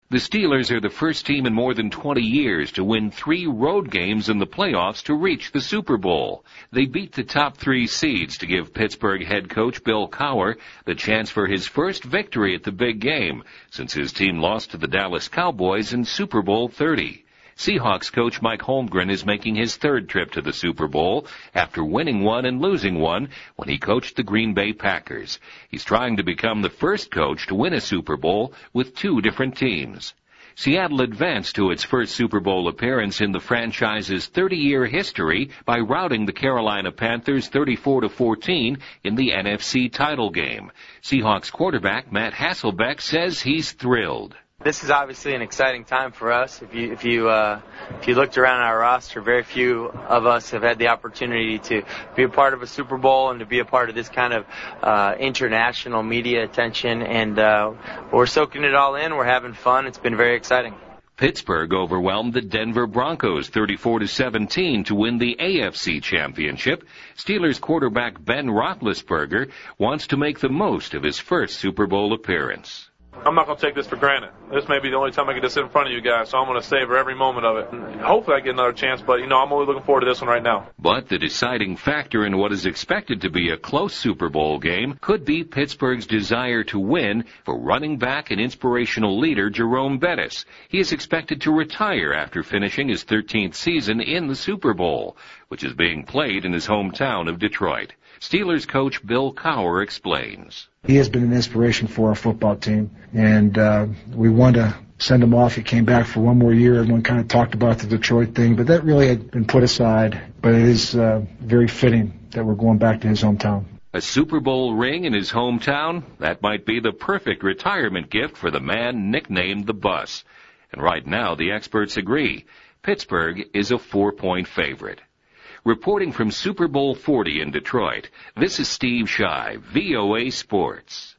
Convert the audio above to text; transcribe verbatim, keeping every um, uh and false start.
The Steelers are the first team in more than twenty years to win three road games in the playoffs to reach the Super Bowl. They beat the top three seeds to give Pittsburgh head coach Bill Cowher the chance for his first victory at the big game since his team lost to the Dallas Cowboys in Super Bowl thirty. Seahawks coach Mike Holmgren is making his third trip to the Super Bowl after winning one and losing one when he coached the Green Bay Packers. He's trying to become the first coach to win a Super Bowl with two different teams. Seattle advanced to its first Super Bowl appearance in the franchise's thirty-year history by routing the Carolina Panthers thirty-four to fourteen in the N F C title game. Seahawks quarterback Matt Hasselbeck says he's thrilled. This is obviously an exciting time for us. If you if you uh, if you looked around our roster, very few of us have had the opportunity to be a part of a Super Bowl and to be a part of this kind of uh, international media attention. And uh, we're soaking it all in. We're having fun. It's been very exciting. Pittsburgh overwhelmed the Denver Broncos thirty-four to seventeen to win the A F C Championship. Steelers quarterback Ben Roethlisberger wants to make the most of his first Super Bowl appearance. I'm not going to take this for granted. This may be the only time I get to sit in front of you guys, so I'm going to savor every moment of it. And hopefully I get another chance, but, you know, I'm only looking forward to this one right now. But the deciding factor in what is expected to be a close Super Bowl game could be Pittsburgh's desire to win for running back and inspirational leader Jerome Bettis. He is expected to retire after finishing his thirteenth season in the Super Bowl, which is being played in his hometown of Detroit. Steelers coach Bill Cowher explains. He has been an inspiration for our football team, and uh, we wanted to send him off. He came back for one more year. Everyone kind of talked about the Detroit thing, but that really had been put aside. But it is uh, very fitting that we're going back to his hometown. A Super Bowl ring in his hometown? That might be the perfect retirement gift for the man nicknamed the Bus. And right now, the experts agree. Pittsburgh is a four-point favorite. Reporting from Super Bowl forty in Detroit, this is Steve Shive, V O A Sports.